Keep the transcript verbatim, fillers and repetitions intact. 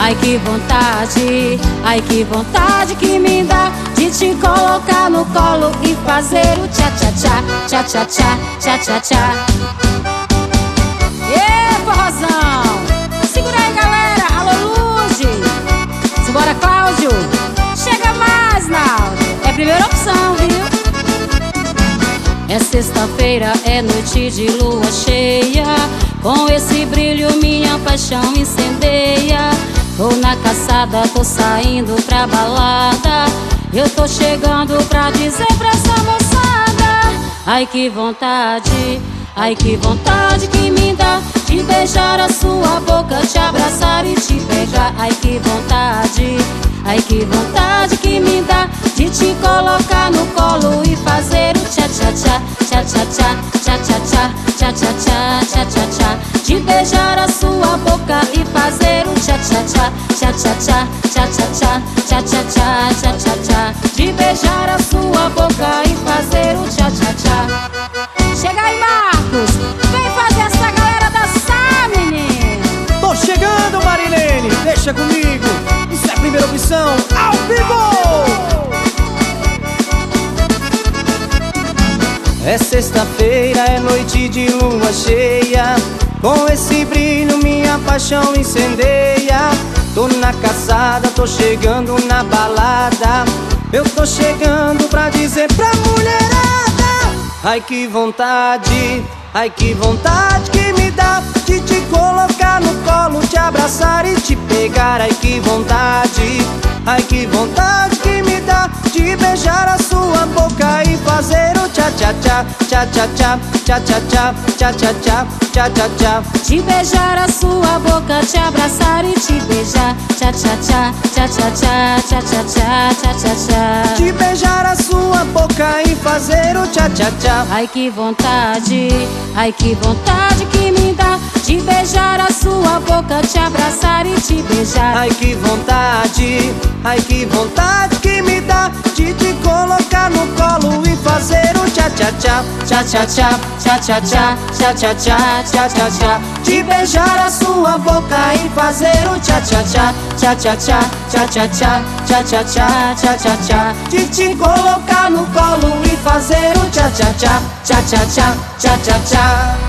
Ai que vontade, ai que vontade que me dá de te colocar no colo e fazer o tchá-tchá-tchá, tchá-tchá-tchá, tchá-tchá-tchá. Ê, forrozão! Segura aí, galera! Alô, Luz! Simbora, Cláudio! Chega mais, Naldo! É a primeira opção, viu? É sexta-feira, é noite de lua cheia. Com esse brilho minha paixão incendeia. Tô na caçada, tô saindo pra balada. Eu tô chegando pra dizer pra essa moçada: ai que vontade, ai que vontade que me dá de beijar a sua boca, te abraçar e te pegar. Ai que vontade, ai que vontade que me dá de te colocar no colo e fazer o tchá-tchá-tchá, tchá-tchá-tchá, tchá-tchá-tchá, tchá-tchá-tchá, tchá-tchá-tchá. De beijar a sua boca e fazer o tchá-tchá-tchá, tchá-tchá-tchá, tchá-tchá-tchá, tchá-tchá-tchá, tchá-tchá-tchá. De beijar a sua boca e fazer o tchá-tchá-tchá. Chega aí, Marcos! Vem fazer essa galera dançar, menino! Tô chegando, Marilene! Deixa comigo! Isso é a primeira opção, ao vivo! É sexta-feira, é noite de lua cheia. Com esse brilho minha paixão incendeia. Tô na caçada, tô chegando na balada. Eu tô chegando pra dizer pra mulherada: ai que vontade, ai que vontade que me dá de te colocar no colo, te abraçar e te pegar. Ai que vontade, ai que vontade que me dá de beijar a sua boca e fazer o tchá-tchá-tchá, tchá-tchá-tchá, tchá-tchá-tchá, tchá-tchá-tchá, tchá-tchá-tchá. De beijar a sua boca, te abraçar e te beijar. Tchá-tchá-tchá, tchá-tchá-tchá, tchá-tchá-tchá, tchá-tchá-tchá. De beijar a sua boca e fazer o tchá-tchá-tchá. Ai que vontade, ai que vontade que me dá de beijar a sua boca, te abraçar e te beijar. Ai que vontade, ai que vontade que me dá de te colocar no colo e fazer o tchá-tchá-tchá, tchá-tchá-tchá, tchá-tchá-tchá, tchá-tchá-tchá, tchá-tchá-tchá. De beijar a sua boca e fazer o tchá-tchá-tchá, tchá-tchá-tchá, tchá-tchá-tchá, tchá-tchá-tchá, tchá-tchá-tchá. De te colocar no colo e fazer o tchá-tchá-tchá, tchá-tchá-tchá, tchá-tchá-tchá.